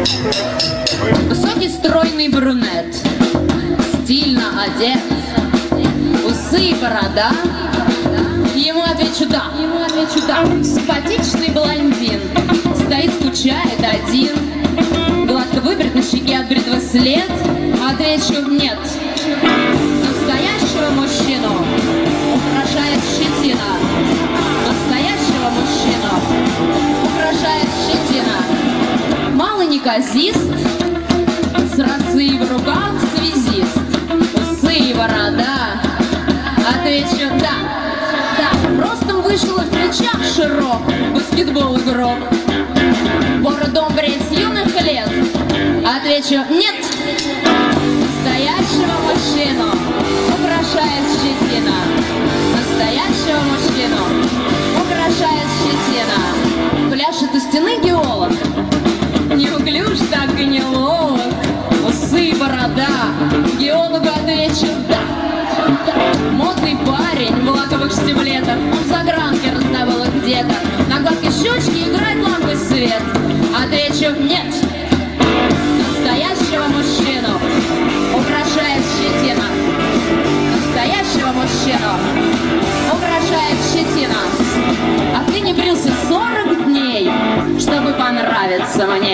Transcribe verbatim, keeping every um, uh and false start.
Высокий стройный брюнет, стильно одет, усы и борода. Ему отвечу да, ему отвечу да. Симпатичный блондин, стоит, скучает один, гладко выбрит, на щеке отбрит след. Отвечу нет. Настоящего мужчину украшает щетина. Настоящего мужчину украшает щетина. Малый неказист, с рацией в руках связист, усы и борода. Отвечу да, да. Ростом вышел и в плечах широк, баскетбол игрок. Бороду бреет с юных лет. Отвечу нет. Настоящего мужчину украшает щетина. Настоящего мужчину украшает щетина. Пляшет у стены геолог, неуклюж, так и неловок, усы и борода. Геологу отвечу да. Модный парень в лаковых штиблетах, он загранки раздавал их где-то. На гладкой щечке играет лампой свет. Отвечу нет. Настоящего мужчину украшает щетина. Настоящего мужчину украшает щетина. А ты не брился сорок дней, чтобы понравиться мне.